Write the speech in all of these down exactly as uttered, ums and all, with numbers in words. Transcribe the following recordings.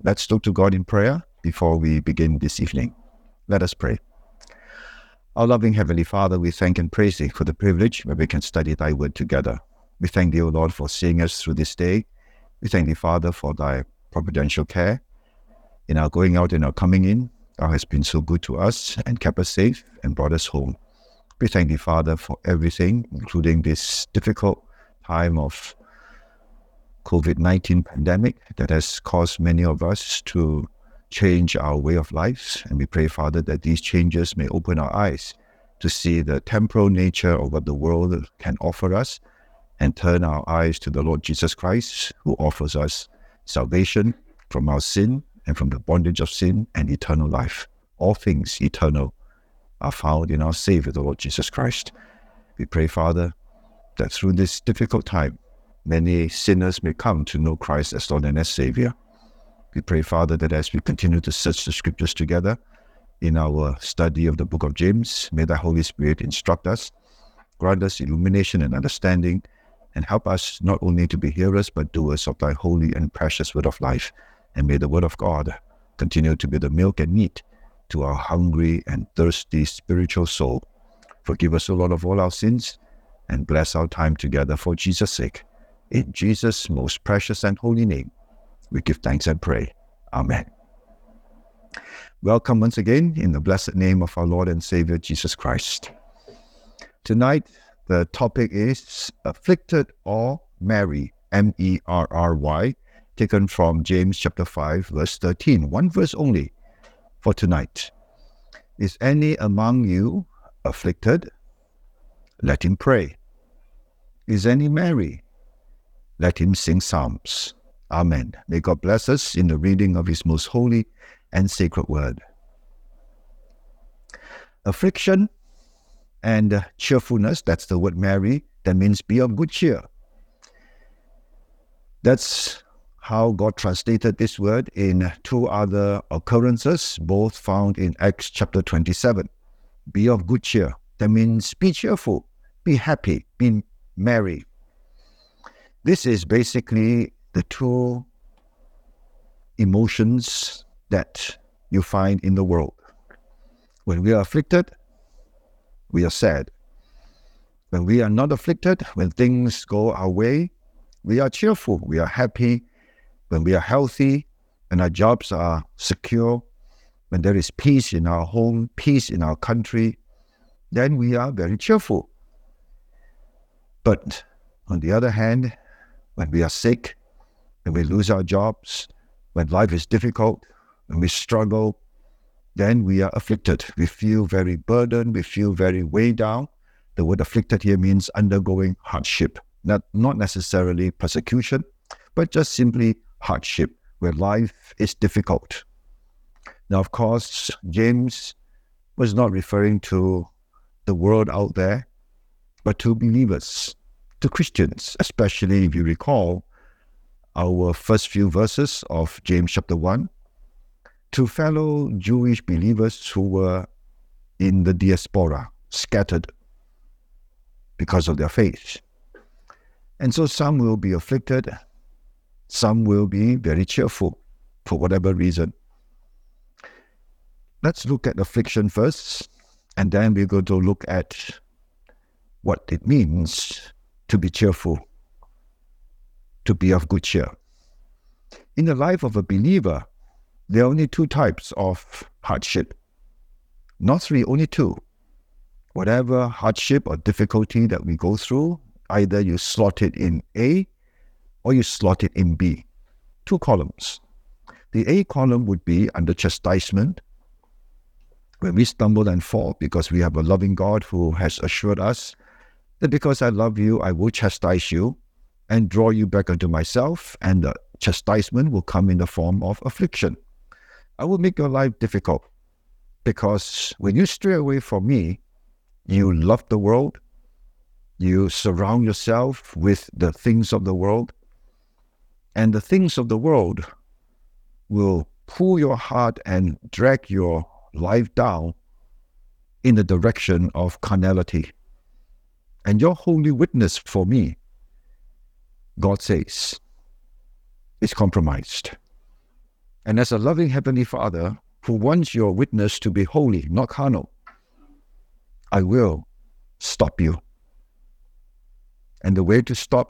Let's look to God in prayer before we begin this evening. Let us pray. Our loving Heavenly Father, we thank and praise Thee for the privilege where we can study Thy Word together. We thank Thee, O Lord, for seeing us through this day. We thank Thee, Father, for Thy providential care in our going out and our coming in. Thou hast been so good to us and kept us safe and brought us home. We thank Thee, Father, for everything, including this difficult time of covid nineteen pandemic that has caused many of us to change our way of life. And we pray, Father, that these changes may open our eyes to see the temporal nature of what the world can offer us and turn our eyes to the Lord Jesus Christ, who offers us salvation from our sin and from the bondage of sin and eternal life. All things eternal are found in our Savior, the Lord Jesus Christ. We pray, Father, that through this difficult time, many sinners may come to know Christ as Lord and as Savior. We pray, Father, that as we continue to search the Scriptures together in our study of the book of James, may the Holy Spirit instruct us, grant us illumination and understanding, and help us not only to be hearers but doers of Thy holy and precious word of life. And may the word of God continue to be the milk and meat to our hungry and thirsty spiritual soul. Forgive us, O Lord, of all our sins, and bless our time together for Jesus' sake. In Jesus' most precious and holy name, we give thanks and pray. Amen. Welcome once again in the blessed name of our Lord and Savior, Jesus Christ. Tonight, the topic is afflicted or merry, M E R R Y, taken from James chapter five, verse thirteen. One verse only for tonight. Is any among you afflicted? Let him pray. Is any merry? Let him sing psalms. Amen. May God bless us in the reading of His most holy and sacred word. Affliction and cheerfulness, that's the word merry, that means be of good cheer. That's how God translated this word in two other occurrences, both found in Acts chapter twenty-seven. Be of good cheer. That means be cheerful, be happy, be merry. This is basically the two emotions that you find in the world. When we are afflicted, we are sad. When we are not afflicted, when things go our way, we are cheerful, we are happy. When we are healthy, when our jobs are secure, when there is peace in our home, peace in our country, then we are very cheerful. But on the other hand, when we are sick, when we lose our jobs, when life is difficult, when we struggle, then we are afflicted. We feel very burdened, we feel very weighed down. The word afflicted here means undergoing hardship, not, not necessarily persecution, but just simply hardship, where life is difficult. Now, of course, James was not referring to the world out there, but to believers, to Christians, especially if you recall our first few verses of James chapter one, to fellow Jewish believers who were in the diaspora, scattered because of their faith. And so some will be afflicted, some will be very cheerful for whatever reason. Let's look at affliction first, and then we're going to look at what it means to be cheerful, to be of good cheer. In the life of a believer, there are only two types of hardship. Not three, only two. Whatever hardship or difficulty that we go through, either you slot it in A or you slot it in B. Two columns. The A column would be under chastisement, when we stumble and fall, because we have a loving God who has assured us that because I love you, I will chastise you and draw you back unto myself, and the chastisement will come in the form of affliction. I will make your life difficult, because when you stray away from me, you love the world, you surround yourself with the things of the world, and the things of the world will pull your heart and drag your life down in the direction of carnality. And your holy witness for me, God says, is compromised. And as a loving Heavenly Father who wants your witness to be holy, not carnal, I will stop you. And the way to stop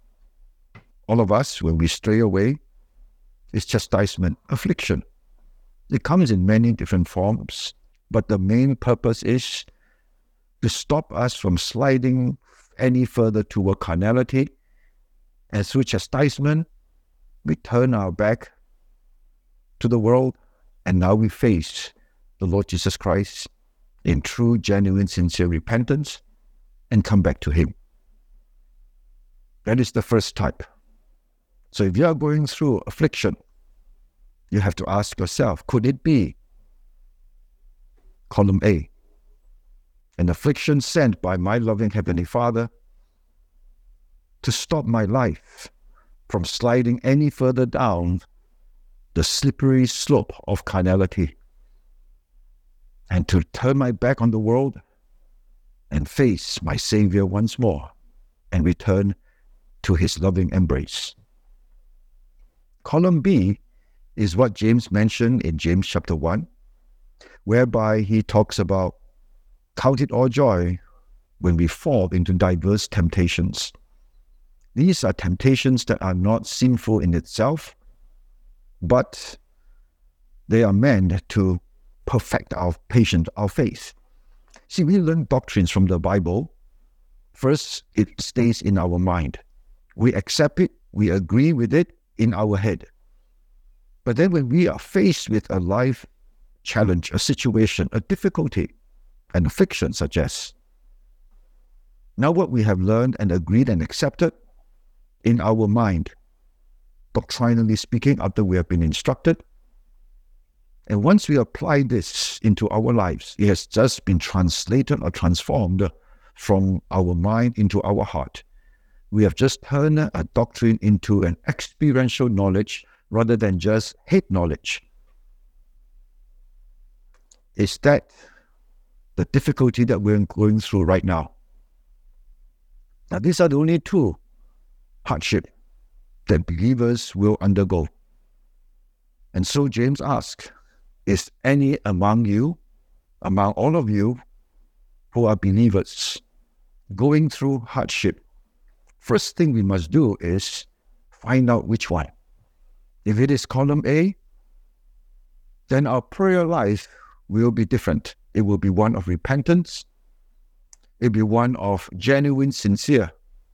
all of us when we stray away is chastisement, affliction. It comes in many different forms, but the main purpose is to stop us from sliding any further toward carnality. And through chastisement, we turn our back to the world, and now we face the Lord Jesus Christ in true, genuine, sincere repentance and come back to Him. That is the first type. So if you are going through affliction, you have to ask yourself, could it be, column A, an affliction sent by my loving Heavenly Father to stop my life from sliding any further down the slippery slope of carnality, and to turn my back on the world and face my Savior once more and return to His loving embrace. Column B is what James mentioned in James chapter one, whereby he talks about count it all joy when we fall into diverse temptations. These are temptations that are not sinful in itself, but they are meant to perfect our patience, our faith. See, we learn doctrines from the Bible. First, it stays in our mind. We accept it, we agree with it in our head. But then when we are faced with a life challenge, a situation, a difficulty, an affliction such as, now what we have learned and agreed and accepted in our mind, doctrinally speaking, after we have been instructed, and once we apply this into our lives, it has just been translated or transformed from our mind into our heart. We have just turned a doctrine into an experiential knowledge rather than just head knowledge. Is that the difficulty that we're going through right now? Now, these are the only two hardships that believers will undergo. And so James asks, is any among you, among all of you who are believers, going through hardship? First thing we must do is find out which one. If it is column A, then our prayer life will be different. It will be one of repentance. It will be one of genuine, sincere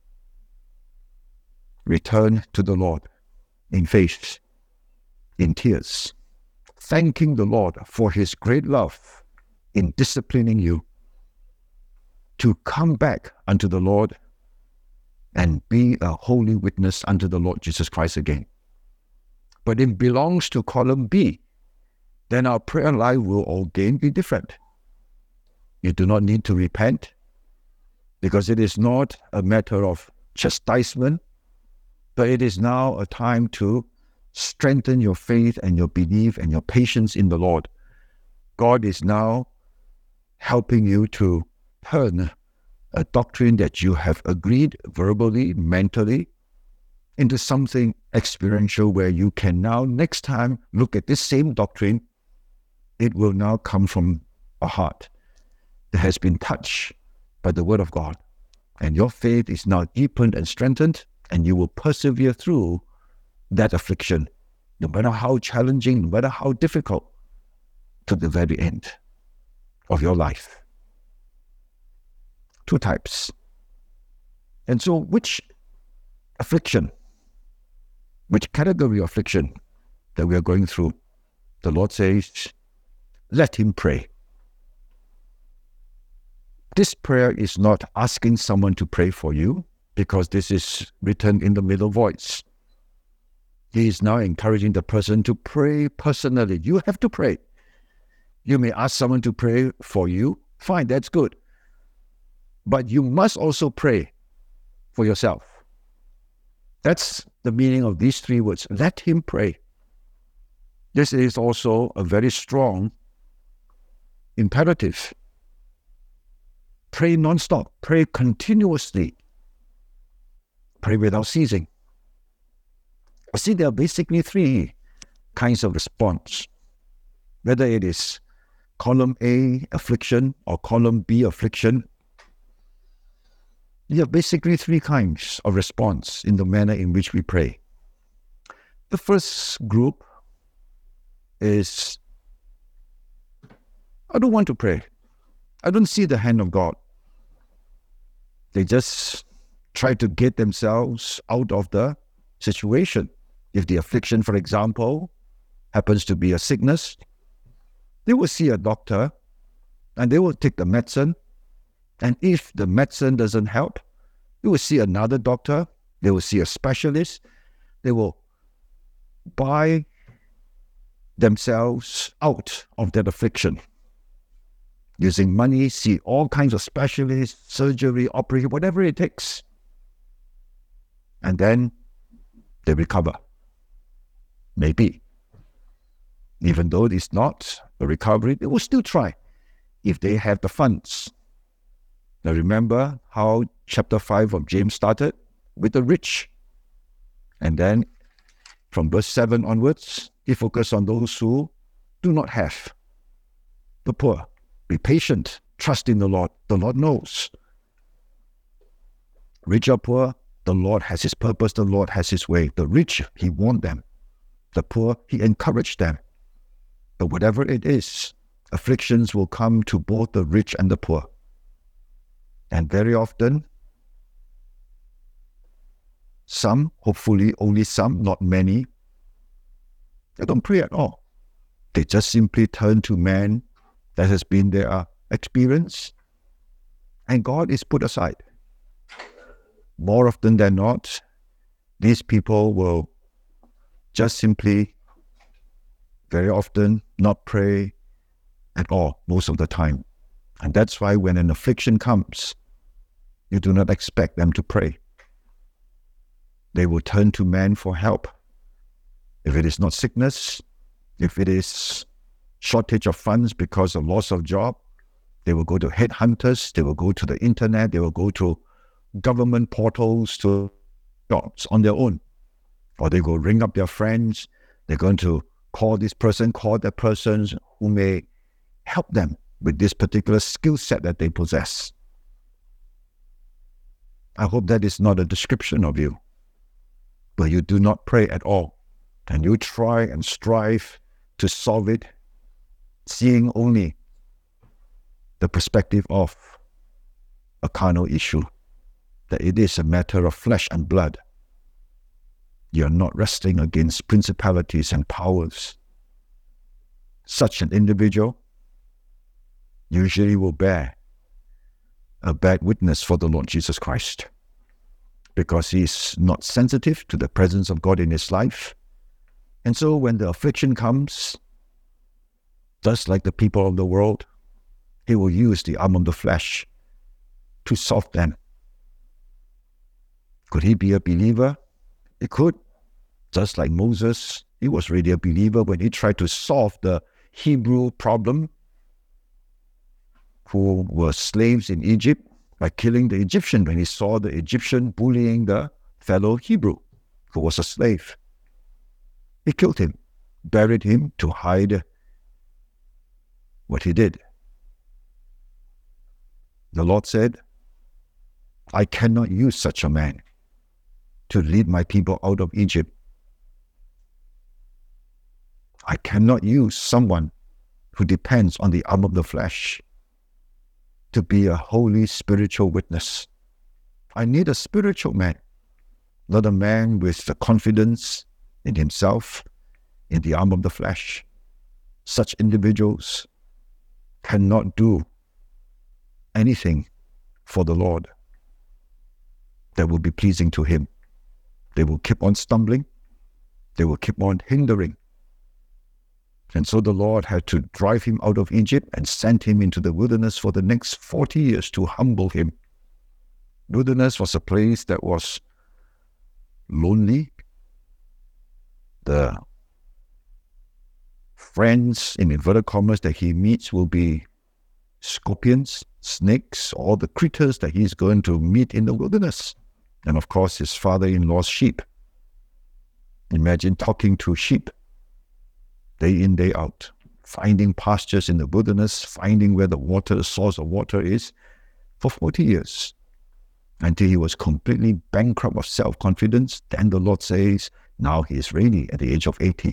return to the Lord in faith, in tears, thanking the Lord for His great love in disciplining you to come back unto the Lord and be a holy witness unto the Lord Jesus Christ again. But it belongs to column B. Then our prayer life will again be different. You do not need to repent, because it is not a matter of chastisement, but it is now a time to strengthen your faith and your belief and your patience in the Lord. God is now helping you to turn a doctrine that you have agreed verbally, mentally, into something experiential where you can now, next time, look at this same doctrine. It will now come from a heart that has been touched by the Word of God. And your faith is now deepened and strengthened, and you will persevere through that affliction, no matter how challenging, no matter how difficult, to the very end of your life. Two types. And so which affliction, which category of affliction that we are going through, the Lord says, let him pray. This prayer is not asking someone to pray for you, because this is written in the middle voice. He is now encouraging the person to pray personally. You have to pray. You may ask someone to pray for you. Fine, that's good. But you must also pray for yourself. That's the meaning of these three words. Let him pray. This is also a very strong imperative. Pray non-stop. Pray continuously. Pray without ceasing. See, there are basically three kinds of response. Whether it is column A, affliction, or column B, affliction, there are basically three kinds of response in the manner in which we pray. The first group is, I don't want to pray. I don't see the hand of God. They just try to get themselves out of the situation. If the affliction, for example, happens to be a sickness, they will see a doctor and they will take the medicine. And if the medicine doesn't help, they will see another doctor. They will see a specialist. They will buy themselves out of that affliction. Using money, see all kinds of specialists, surgery, operation, whatever it takes. And then they recover. Maybe. Even though it's not a recovery, they will still try if they have the funds. Now remember how chapter five of James started? With the rich. And then from verse seven onwards, he focused on those who do not have. The poor. Be patient. Trust in the Lord. The Lord knows. Rich or poor, the Lord has his purpose. The Lord has his way. The rich, he warned them. The poor, he encouraged them. But whatever it is, afflictions will come to both the rich and the poor. And very often, some, hopefully only some, not many, they don't pray at all. They just simply turn to man. That has been their experience. And God is put aside. More often than not, these people will just simply, very often, not pray at all, most of the time. And that's why when an affliction comes, you do not expect them to pray. They will turn to man for help. If it is not sickness, if it is shortage of funds because of loss of job, they will go to headhunters, they will go to the internet, they will go to government portals to jobs on their own. Or they go ring up their friends, they're going to call this person, call that person who may help them with this particular skill set that they possess. I hope that is not a description of you, but you do not pray at all, and you try and strive to solve it, seeing only the perspective of a carnal issue, that it is a matter of flesh and blood. You are not wrestling against principalities and powers. Such an individual usually will bear a bad witness for the Lord Jesus Christ, because he is not sensitive to the presence of God in his life. And so when the affliction comes, just like the people of the world, he will use the arm of the flesh to solve them. Could he be a believer? He could. Just like Moses, he was really a believer when he tried to solve the Hebrew problem, who were slaves in Egypt, by killing the Egyptian when he saw the Egyptian bullying the fellow Hebrew who was a slave. He killed him, buried him to hide what he did. The Lord said, I cannot use such a man to lead my people out of Egypt. I cannot use someone who depends on the arm of the flesh to be a holy spiritual witness. I need a spiritual man, not a man with the confidence in himself, in the arm of the flesh. Such individuals cannot do anything for the Lord that will be pleasing to him. They will keep on stumbling. They will keep on hindering. And so the Lord had to drive him out of Egypt and send him into the wilderness for the next forty years to humble him. Wilderness was a place that was lonely. The friends, in inverted commas, that he meets will be scorpions, snakes, all the critters that he's going to meet in the wilderness. And of course, his father-in-law's sheep. Imagine talking to sheep. day in, day out, finding pastures in the wilderness, finding where the water, the source of water is, for forty years, until he was completely bankrupt of self-confidence. Then the Lord says, now he is ready at the age of eighty.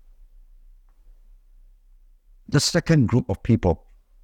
The second group of people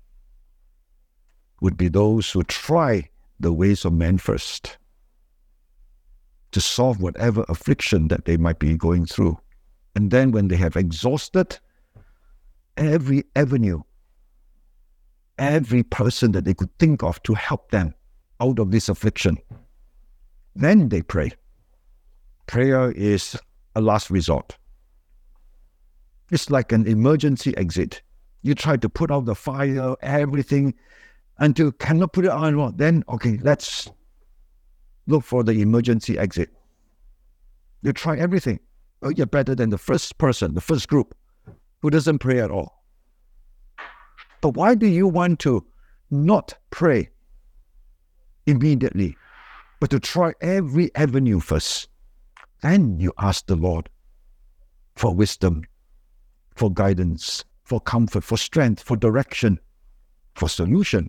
would be those who try the ways of man first to solve whatever affliction that they might be going through. And then when they have exhausted every avenue, every person that they could think of to help them out of this affliction, then they pray. Prayer is a last resort. It's like an emergency exit. You try to put out the fire, everything, until you cannot put it out anymore. Then, okay, let's look for the emergency exit. You try everything. Oh, you're better than the first person, the first group, who doesn't pray at all. But why do you want to not pray immediately, but to try every avenue first? Then you ask the Lord for wisdom, for guidance, for comfort, for strength, for direction, for solution.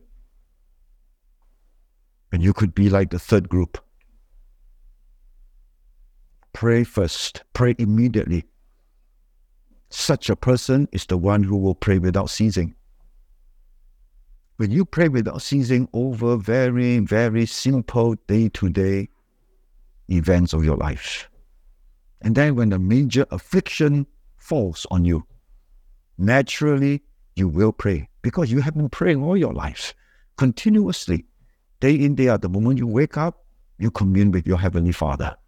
And you could be like the third group. Pray first, pray immediately. Such a person is the one who will pray without ceasing. When you pray without ceasing over very, very simple day-to-day events of your life, and then when a major affliction falls on you, naturally you will pray, because you have been praying all your life, continuously, day in, day out. The moment you wake up, you commune with your Heavenly Father.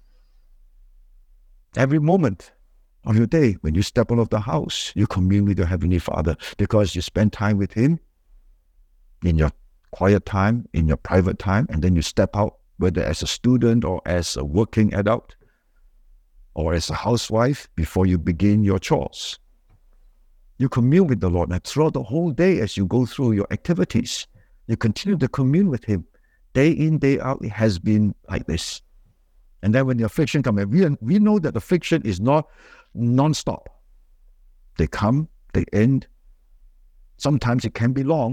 Every moment of your day, when you step out of the house, you commune with your Heavenly Father, because you spend time with Him in your quiet time, in your private time, and then you step out, whether as a student or as a working adult or as a housewife, before you begin your chores. You commune with the Lord, and throughout the whole day as you go through your activities, you continue to commune with Him. Day in, day out, it has been like this. And then when the affliction comes, we, we know that affliction is not non-stop. They come, they end. Sometimes it can be long.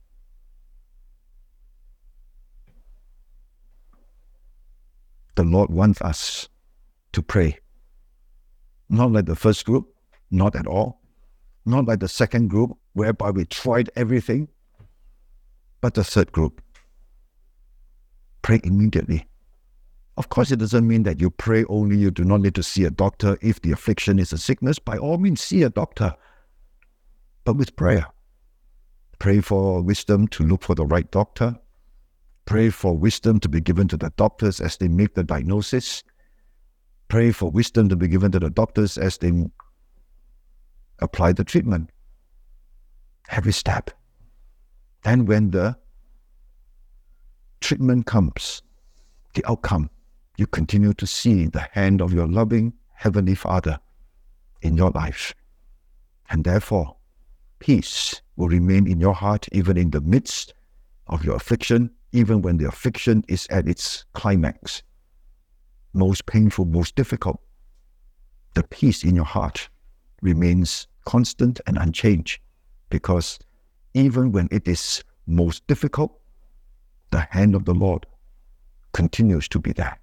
The Lord wants us to pray. Not like the first group, not at all. Not like the second group, whereby we tried everything. But the third group, pray immediately. Of course, it doesn't mean that you pray only, you do not need to see a doctor. If the affliction is a sickness, by all means, see a doctor. But with prayer. Pray for wisdom to look for the right doctor. Pray for wisdom to be given to the doctors as they make the diagnosis. Pray for wisdom to be given to the doctors as they apply the treatment. Every step. Then when the treatment comes, the outcome, you continue to see the hand of your loving Heavenly Father in your life. And therefore, peace will remain in your heart even in the midst of your affliction, even when the affliction is at its climax, most painful, most difficult. The peace in your heart remains constant and unchanged, because even when it is most difficult, the hand of the Lord continues to be there.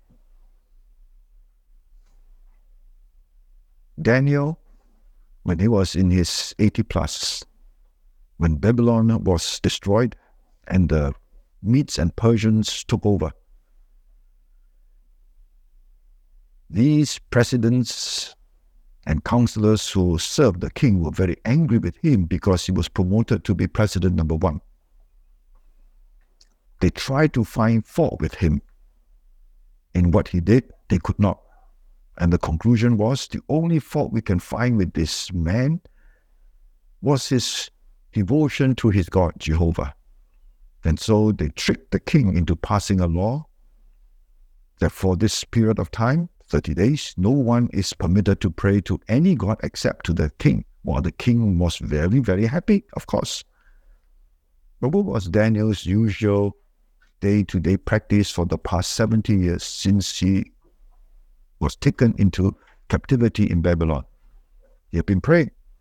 Daniel, when he was in his eighty plus, when Babylon was destroyed and the Medes and Persians took over, these presidents and counselors who served the king were very angry with him because he was promoted to be president number one. They tried to find fault with him in what he did. They could not. And the conclusion was, the only fault we can find with this man was his devotion to his God, Jehovah. And so they tricked the king into passing a law that for this period of time, thirty days, no one is permitted to pray to any god except to the king. Well, the king was very, very happy, of course. But what was Daniel's usual day-to-day practice for the past seventy years since he was taken into captivity in Babylon? He had been praying.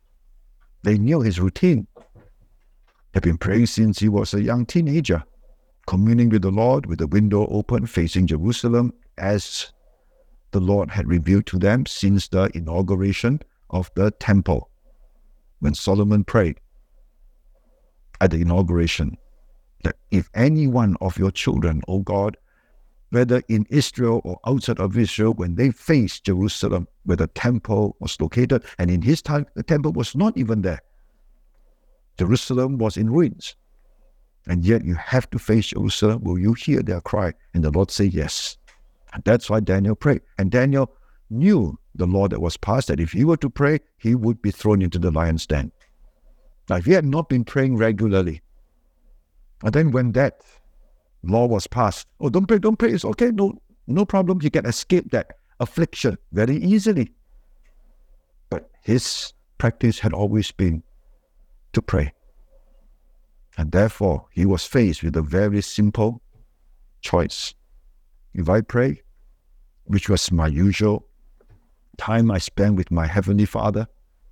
They knew his routine. They've been praying since he was a young teenager, communing with the Lord with the window open facing Jerusalem, as the Lord had revealed to them since the inauguration of the temple. When Solomon prayed at the inauguration, that if any one of your children, O God, whether in Israel or outside of Israel, when they faced Jerusalem, where the temple was located, and in his time, the temple was not even there. Jerusalem was in ruins. And yet you have to face Jerusalem. Will you hear their cry? And the Lord said yes. And that's why Daniel prayed. And Daniel knew the law that was passed, that if he were to pray, he would be thrown into the lion's den. Now, if he had not been praying regularly, and then when that law was passed, oh, don't pray, don't pray, it's okay, no, no problem. You can escape that affliction very easily. But his practice had always been to pray. And therefore, he was faced with a very simple choice. If I pray, which was my usual time I spend with my Heavenly Father,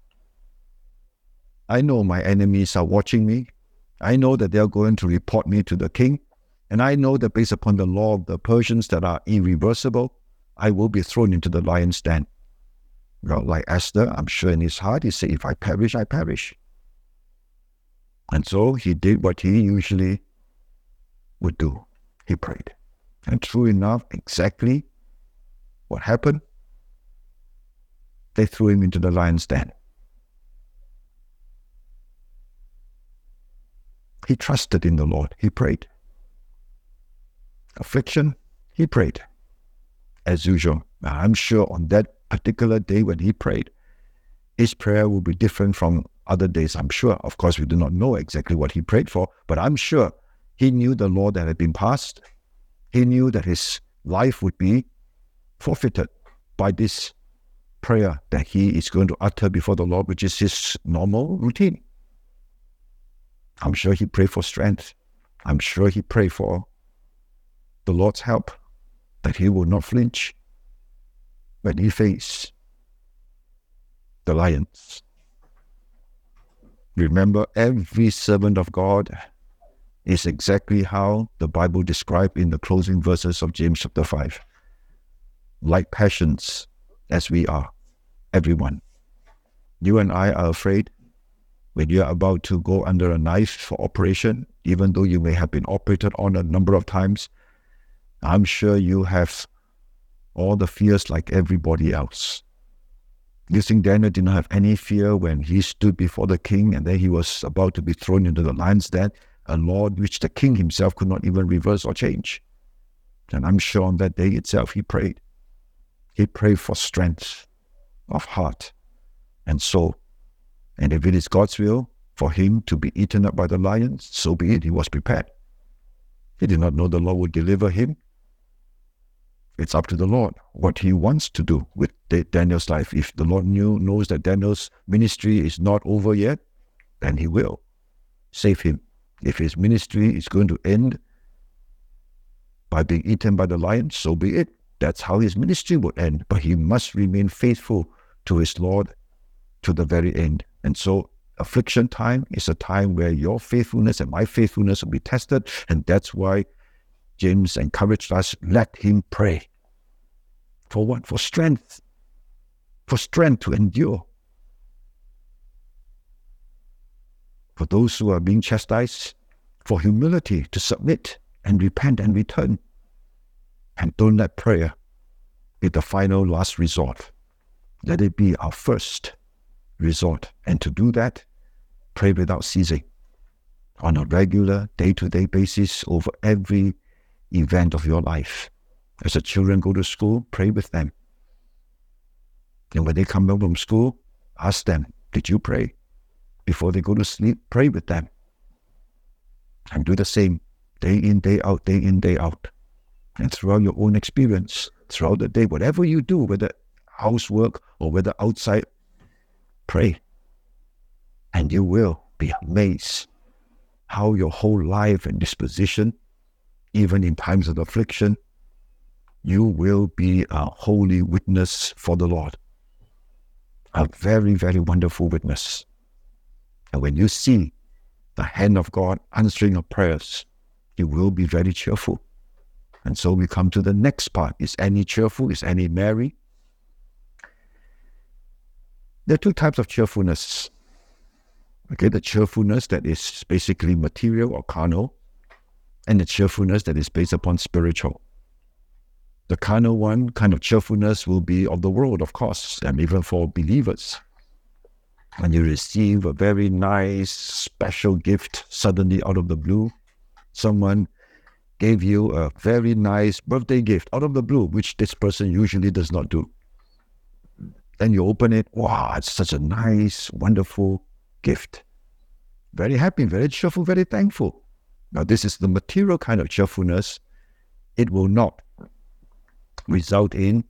I know my enemies are watching me. I know that they are going to report me to the king. And I know that based upon the law of the Persians that are irreversible, I will be thrown into the lion's den. Well, like Esther, I'm sure in his heart, he said, if I perish, I perish. And so he did what he usually would do. He prayed. And true enough, exactly what happened, they threw him into the lion's den. He trusted in the Lord. He prayed. Affliction, he prayed. As usual. Now, I'm sure on that particular day when he prayed, his prayer will be different from other days, I'm sure. Of course, we do not know exactly what he prayed for, but I'm sure he knew the law that had been passed. He knew that his life would be forfeited by this prayer that he is going to utter before the Lord, which is his normal routine. I'm sure he prayed for strength. I'm sure he prayed for the Lord's help, that he will not flinch when he faced the lions. Remember, every servant of God is exactly how the Bible described in the closing verses of James chapter five. Like passions as we are, everyone. You and I are afraid when you are about to go under a knife for operation, even though you may have been operated on a number of times. I'm sure you have all the fears like everybody else. You think Daniel did not have any fear when he stood before the king and then he was about to be thrown into the lion's den, a law which the king himself could not even reverse or change. And I'm sure on that day itself he prayed. He prayed for strength of heart and soul. And if it is God's will for him to be eaten up by the lions, so be it. He was prepared. He did not know the Lord would deliver him. It's up to the Lord what he wants to do with Daniel's life. If the Lord knew, knows that Daniel's ministry is not over yet, then he will save him. If his ministry is going to end by being eaten by the lions, so be it. That's how his ministry would end. But he must remain faithful to his Lord to the very end. And so affliction time is a time where your faithfulness and my faithfulness will be tested. And that's why James encouraged us, let him pray. For what? For strength. For strength to endure. For those who are being chastised, for humility to submit and repent and return. And don't let prayer be the final last resort. Let it be our first resort. And to do that, pray without ceasing. On a regular, day-to-day basis over every event of your life. As the children go to school, pray with them. And when they come home from school, ask them, did you pray? Before they go to sleep, pray with them. And do the same, day in, day out, day in, day out. And throughout your own experience, throughout the day, whatever you do, whether housework or whether outside, pray. And you will be amazed how your whole life and disposition, even in times of affliction, you will be a holy witness for the Lord. A very, very wonderful witness. And when you see the hand of God answering your prayers, you will be very cheerful. And so we come to the next part. Is any cheerful? Is any merry? There are two types of cheerfulness. Okay, the cheerfulness that is basically material or carnal, and the cheerfulness that is based upon spiritual. The carnal one kind of cheerfulness will be of the world, of course, and even for believers. When you receive a very nice, special gift suddenly out of the blue, someone gave you a very nice birthday gift out of the blue, which this person usually does not do. Then you open it, wow, it's such a nice, wonderful gift. Very happy, very cheerful, very thankful. Now this is the material kind of cheerfulness. It will not result in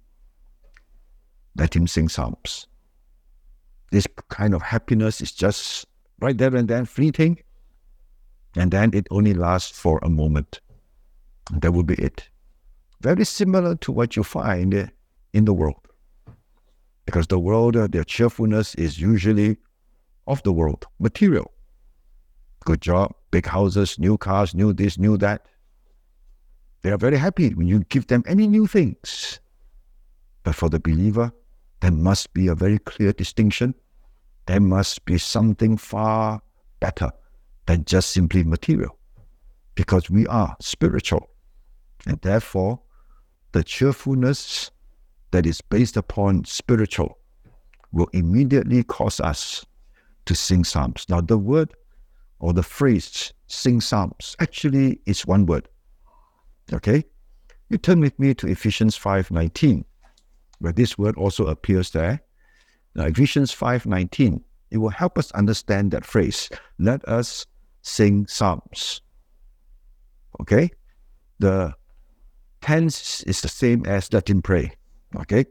let him sing psalms. This kind of happiness is just right there and then fleeting, and then it only lasts for a moment. And that will be it. Very similar to what you find in the world. Because the world, uh, their cheerfulness is usually of the world, material. Good job, big houses, new cars, new this, new that. They are very happy when you give them any new things. But for the believer, there must be a very clear distinction. There must be something far better than just simply material. Because we are spiritual. And therefore, the cheerfulness that is based upon spiritual will immediately cause us to sing psalms. Now the word or the phrase sing psalms actually is one word. Okay? You turn with me to Ephesians five nineteen, where this word also appears there. Now Ephesians five nineteen, it will help us understand that phrase. Let us sing psalms. Okay? The tense is the same as let him pray. Okay?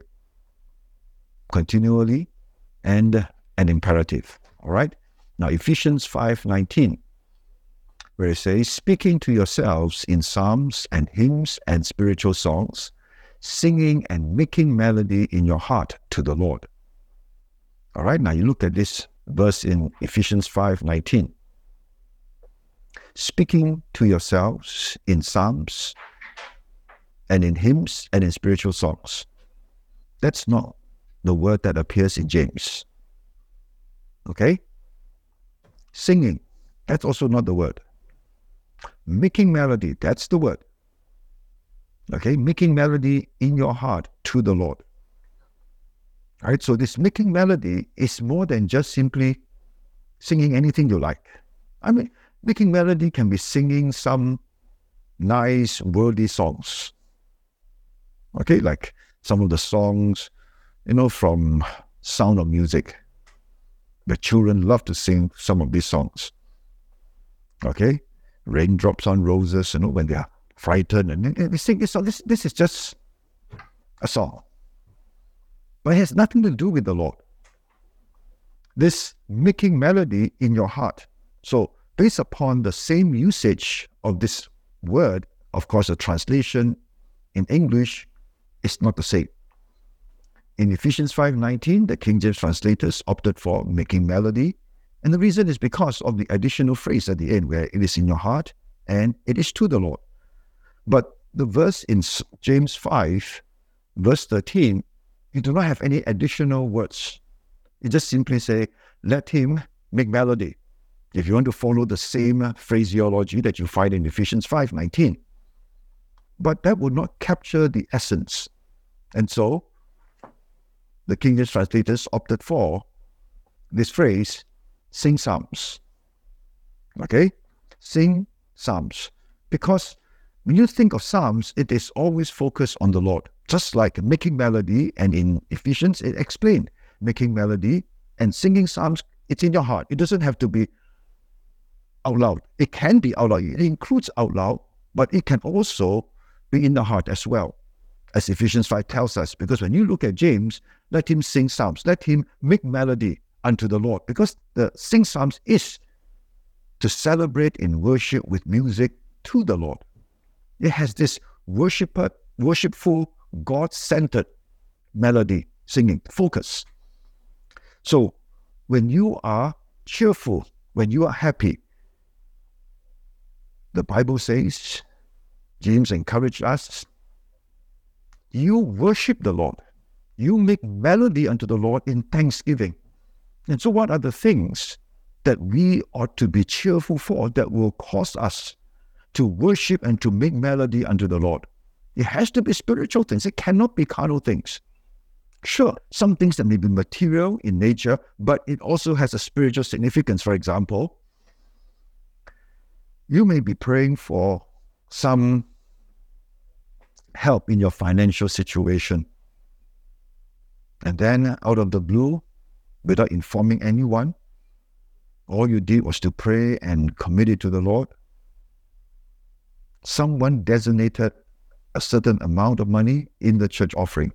Continually and an imperative. All right? Now Ephesians five nineteen, where it says, speaking to yourselves in psalms and hymns and spiritual songs, singing and making melody in your heart to the Lord. All right? Now you look at this verse in Ephesians five nineteen. Speaking to yourselves in psalms and in hymns and in spiritual songs. That's not the word that appears in James. Okay? Singing, that's also not the word. Making melody, that's the word. Okay? Making melody in your heart to the Lord. All right? So this making melody is more than just simply singing anything you like. I mean, making melody can be singing some nice worldly songs. Okay, like some of the songs, you know, from Sound of Music. The children love to sing some of these songs. Okay, Raindrops on Roses, you know, when they are frightened and they sing this song. This, this is just a song. But it has nothing to do with the Lord. This making melody in your heart. So, based upon the same usage of this word, of course, the translation in English is not the same. In Ephesians five nineteen, the King James translators opted for making melody. And the reason is because of the additional phrase at the end where it is in your heart and it is to the Lord. But the verse in James five, verse thirteen, you do not have any additional words. You just simply say, let him make melody. If you want to follow the same phraseology that you find in Ephesians five nineteen. But that would not capture the essence. And so, the King James translators opted for this phrase, sing psalms. Okay? Sing psalms. Because when you think of psalms, it is always focused on the Lord. Just like making melody, and in Ephesians it explained, making melody and singing psalms, it's in your heart. It doesn't have to be out loud. It can be out loud. It includes out loud, but it can also be in the heart as well, as Ephesians five tells us. Because when you look at James, let him sing psalms, let him make melody unto the Lord. Because the sing psalms is to celebrate in worship with music to the Lord. It has this worshiper, worshipful, God-centered melody, singing, focus. So when you are cheerful When you are happy, the Bible says, James encouraged us, you worship the Lord. You make melody unto the Lord in thanksgiving. And so what are the things that we ought to be cheerful for that will cause us to worship and to make melody unto the Lord? It has to be spiritual things. It cannot be carnal things. Sure, some things that may be material in nature, but it also has a spiritual significance. For example, you may be praying for some help in your financial situation. And then out of the blue, without informing anyone, all you did was to pray and commit it to the Lord. Someone designated a certain amount of money in the church offering.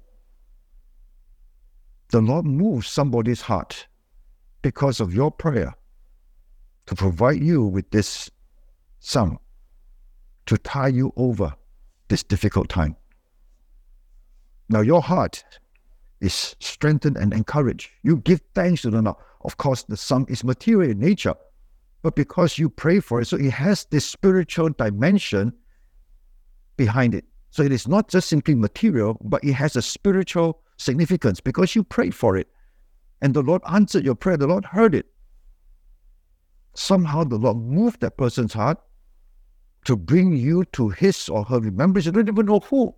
The Lord moves somebody's heart because of your prayer to provide you with this sum to tie you over this difficult time. Now your heart is strengthened and encouraged. You give thanks to the Lord. Of course, the sum is material in nature, but because you pray for it, so it has this spiritual dimension behind it. So it is not just simply material, but it has a spiritual significance because you prayed for it. And the Lord answered your prayer. The Lord heard it. Somehow the Lord moved that person's heart to bring you to his or her remembrance. You don't even know who.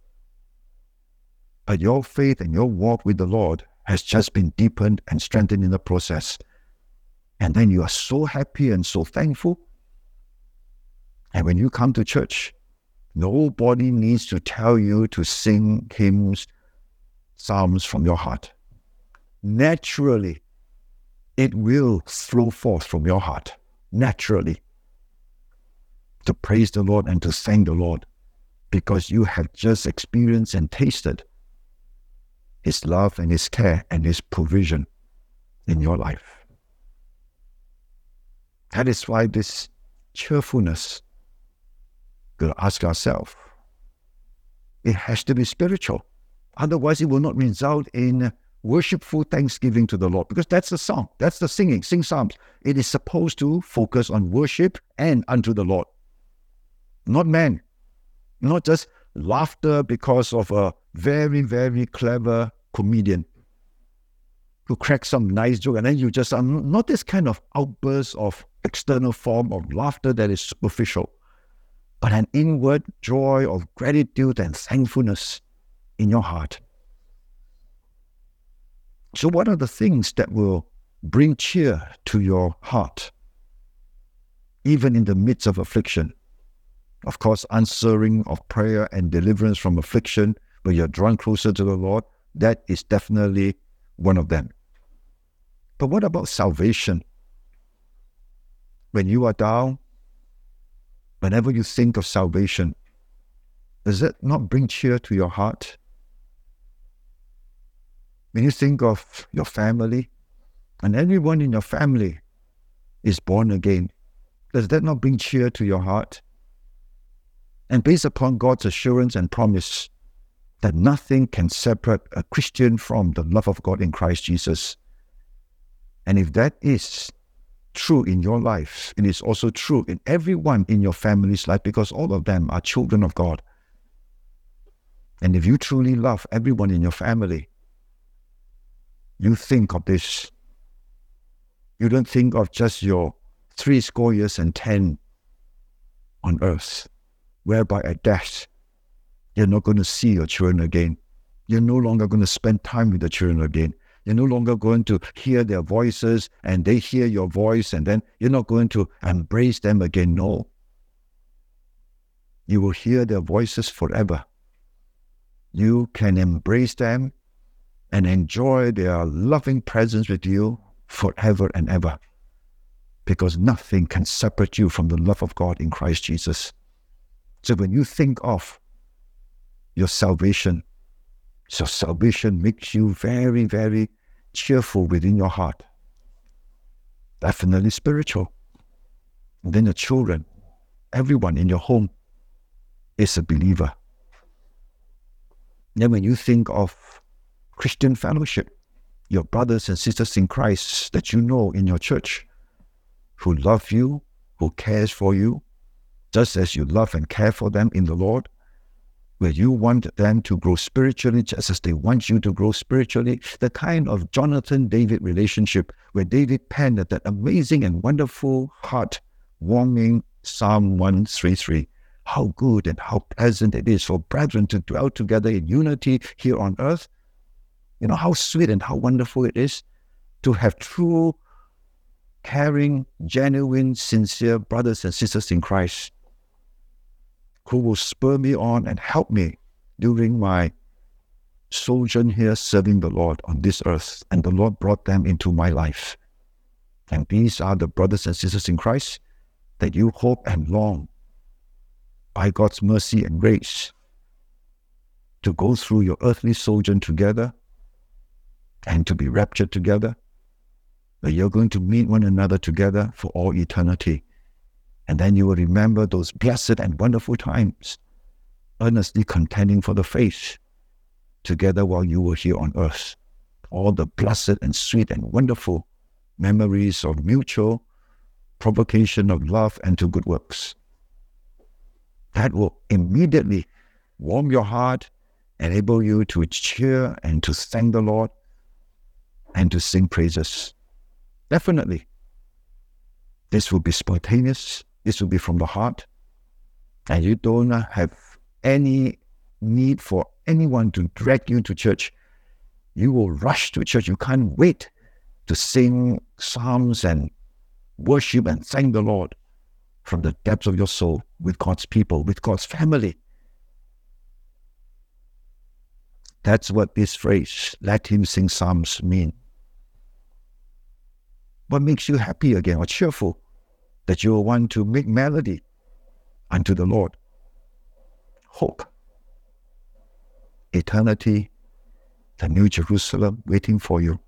But your faith and your walk with the Lord has just been deepened and strengthened in the process. And then you are so happy and so thankful. And when you come to church, nobody needs to tell you to sing hymns, psalms from your heart. Naturally, it will flow forth from your heart. Naturally. To praise the Lord and to thank the Lord because you have just experienced and tasted his love and his care and his provision in your life. That is why this cheerfulness, we'll ask ourselves, it has to be spiritual. Otherwise, it will not result in worshipful thanksgiving to the Lord, because that's the song, that's the singing, sing psalms. It is supposed to focus on worship and unto the Lord, not man, not just laughter because of a very, very clever comedian who cracks some nice joke, and then you just, um, not this kind of outburst of external form of laughter that is superficial, but an inward joy of gratitude and thankfulness in your heart. So what are the things that will bring cheer to your heart, even in the midst of affliction? Of course, answering of prayer and deliverance from affliction when you're drawn closer to the Lord, that is definitely one of them. But what about salvation? When you are down, whenever you think of salvation, does that not bring cheer to your heart? When you think of your family, and everyone in your family is born again, does that not bring cheer to your heart? And based upon God's assurance and promise that nothing can separate a Christian from the love of God in Christ Jesus. And if that is true in your life, it is also true in everyone in your family's life, because all of them are children of God. And if you truly love everyone in your family, you think of this. You don't think of just your three score years and ten on earth, whereby at death, you're not going to see your children again. You're no longer going to spend time with the children again. You're no longer going to hear their voices and they hear your voice, and then you're not going to embrace them again. No. You will hear their voices forever. You can embrace them and enjoy their loving presence with you forever and ever, because nothing can separate you from the love of God in Christ Jesus. So when you think of your salvation, so salvation makes you very, very cheerful within your heart. Definitely spiritual. And then your children, everyone in your home is a believer. Then when you think of Christian fellowship, your brothers and sisters in Christ that you know in your church, who love you, who cares for you, just as you love and care for them in the Lord, where you want them to grow spiritually just as they want you to grow spiritually, the kind of Jonathan-David relationship where David penned that amazing and wonderful, heart-warming Psalm one thirty-three. How good and how pleasant it is for brethren to dwell together in unity here on earth. You know, how sweet and how wonderful it is to have true, caring, genuine, sincere brothers and sisters in Christ who will spur me on and help me during my sojourn here serving the Lord on this earth. And the Lord brought them into my life. And these are the brothers and sisters in Christ that you hope and long, by God's mercy and grace, to go through your earthly sojourn together and to be raptured together, where you're going to meet one another together for all eternity. And then you will remember those blessed and wonderful times, earnestly contending for the faith together while you were here on earth. All the blessed and sweet and wonderful memories of mutual provocation of love and to good works. That will immediately warm your heart, enable you to cheer and to thank the Lord and to sing praises. Definitely. This will be spontaneous. This will be from the heart. And you don't have any need for anyone to drag you to church. You will rush to church. You can't wait to sing psalms and worship and thank the Lord from the depths of your soul with God's people, with God's family. That's what this phrase, let him sing psalms, mean. What makes you happy again or cheerful? That you will want to make melody unto the Lord. Hope. Eternity, the New Jerusalem waiting for you.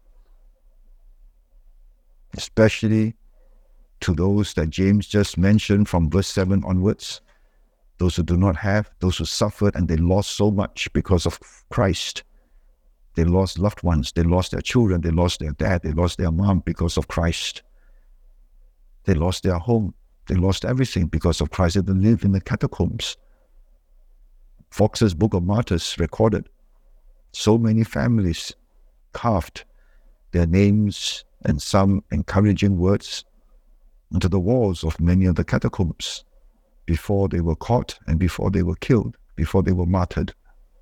Especially to those that James just mentioned from verse seven onwards. Those who do not have, those who suffered and they lost so much because of Christ. They lost loved ones, they lost their children, they lost their dad, they lost their mom because of Christ. They lost their home, they lost everything because of Christ. They live in the catacombs. Fox's Book of Martyrs recorded so many families carved their names and some encouraging words onto the walls of many of the catacombs before they were caught and before they were killed, before they were martyred.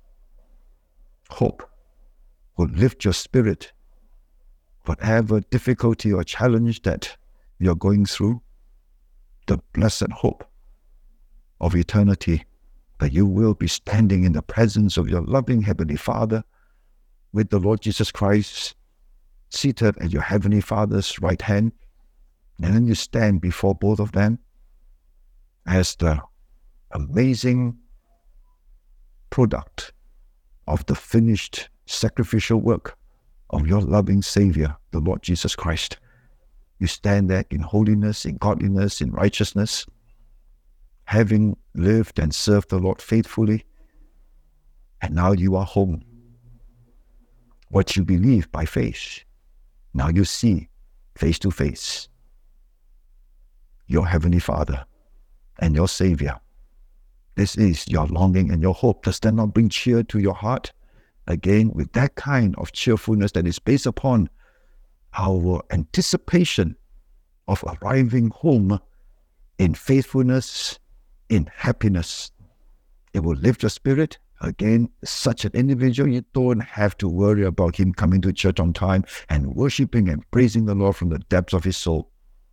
Hope will lift your spirit. Whatever difficulty or challenge that you're going through, the blessed hope of eternity, that you will be standing in the presence of your loving Heavenly Father with the Lord Jesus Christ seated at your Heavenly Father's right hand, and then you stand before both of them as the amazing product of the finished sacrificial work of your loving Savior, the Lord Jesus Christ. You stand there in holiness, in godliness, in righteousness, having lived and served the Lord faithfully, and now you are home. What you believe by faith, now you see face to face your Heavenly Father and your Savior. This is your longing and your hope. Does that not bring cheer to your heart? Again, with that kind of cheerfulness that is based upon our anticipation of arriving home in faithfulness, in happiness. It will lift your spirit. Again, such an individual, you don't have to worry about him coming to church on time and worshiping and praising the Lord from the depths of his soul.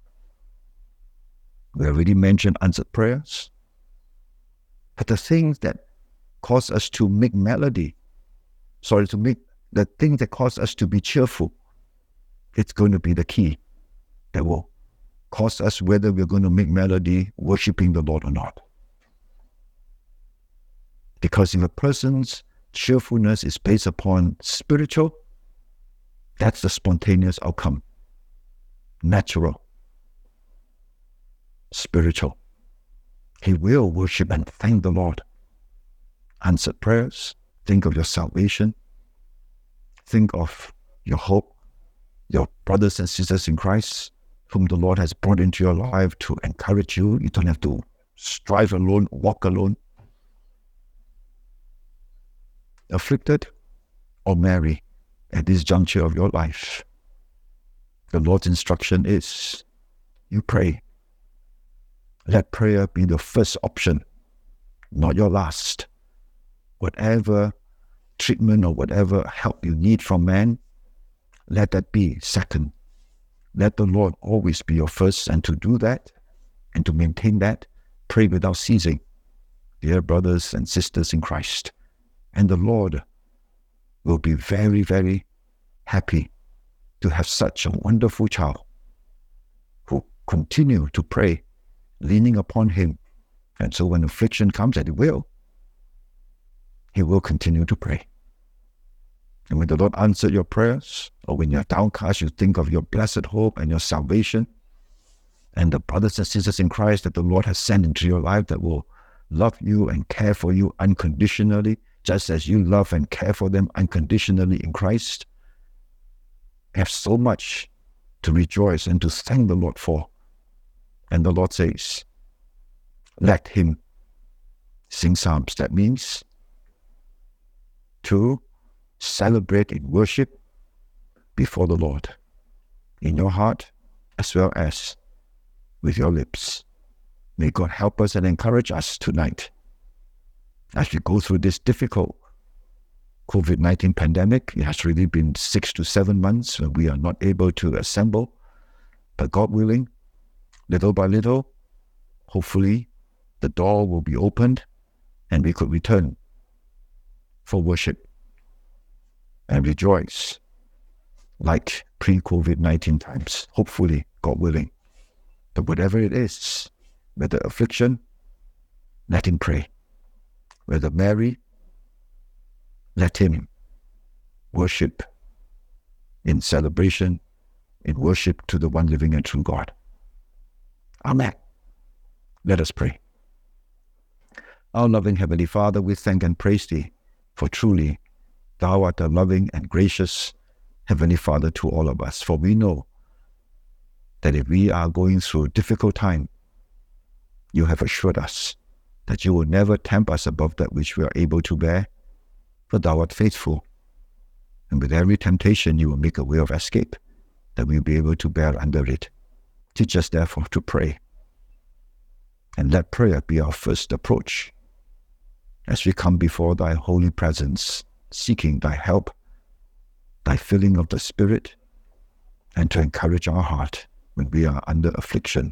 We already mentioned answered prayers. But the things that cause us to make melody, sorry, to make the things that cause us to be cheerful, it's going to be the key that will cause us whether we're going to make melody worshiping the Lord or not. Because if a person's cheerfulness is based upon spiritual, that's the spontaneous outcome. Natural. Spiritual. He will worship and thank the Lord. Answered prayers. Think of your salvation. Think of your hope, your brothers and sisters in Christ, whom the Lord has brought into your life to encourage you. You don't have to strive alone, walk alone. Afflicted or merry at this juncture of your life, the Lord's instruction is, you pray. Let prayer be the first option, not your last. Whatever treatment or whatever help you need from man, let that be second. Let the Lord always be your first, and to do that and to maintain that, pray without ceasing, dear brothers and sisters in Christ. And the Lord will be very, very happy to have such a wonderful child who continue to pray, leaning upon Him. And so when affliction comes, and it will, He will continue to pray. And when the Lord answered your prayers, or when you're downcast, you think of your blessed hope and your salvation, and the brothers and sisters in Christ that the Lord has sent into your life that will love you and care for you unconditionally, just as you love and care for them unconditionally in Christ. You have so much to rejoice and to thank the Lord for. And the Lord says, let him sing psalms. That means to celebrate in worship before the Lord, in your heart as well as with your lips. May God help us and encourage us tonight as we go through this difficult COVID nineteen pandemic. It has really been six to seven months when we are not able to assemble. But God willing, little by little, hopefully the door will be opened and we could return for worship and rejoice like pre-COVID nineteen times. Hopefully, God willing. But whatever it is, whether affliction, let him pray. Whether merry, let him worship in celebration, in worship to the one living and true God. Amen. Let us pray. Our loving Heavenly Father, we thank and praise Thee, for truly Thou art a loving and gracious Heavenly Father to all of us. For we know that if we are going through a difficult time, You have assured us that You will never tempt us above that which we are able to bear, for Thou art faithful. And with every temptation You will make a way of escape, that we will be able to bear under it. Teach us therefore to pray, and let prayer be our first approach as we come before Thy holy presence, seeking Thy help, Thy filling of the Spirit, and to encourage our heart when we are under affliction.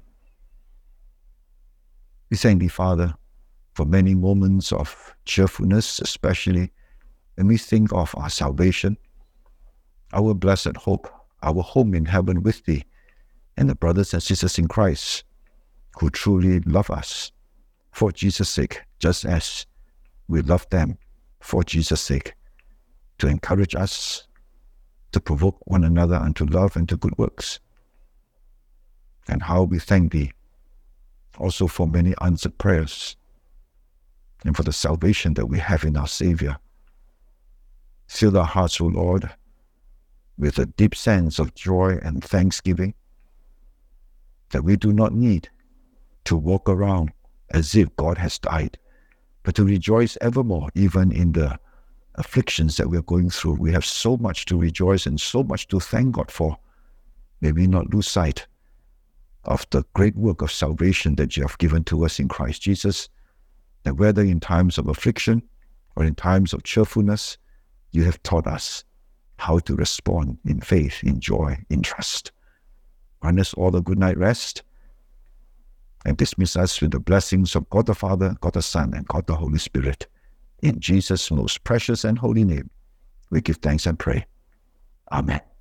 We thank Thee, Father, for many moments of cheerfulness, especially when we think of our salvation, our blessed hope, our home in heaven with Thee, and the brothers and sisters in Christ who truly love us for Jesus' sake, just as we love them for Jesus' sake, to encourage us, to provoke one another unto love and to good works. And how we thank Thee also for many answered prayers and for the salvation that we have in our Savior. Fill our hearts, O Lord, with a deep sense of joy and thanksgiving, that we do not need to walk around as if God has died, but to rejoice evermore, even in the afflictions that we are going through. We have so much to rejoice and so much to thank God for. May we not lose sight of the great work of salvation that You have given to us in Christ Jesus, that whether in times of affliction or in times of cheerfulness, You have taught us how to respond in faith, in joy, in trust. Grant us all a good night rest, and dismiss us with the blessings of God the Father, God the Son, and God the Holy Spirit. In Jesus' most precious and holy name, we give thanks and pray. Amen.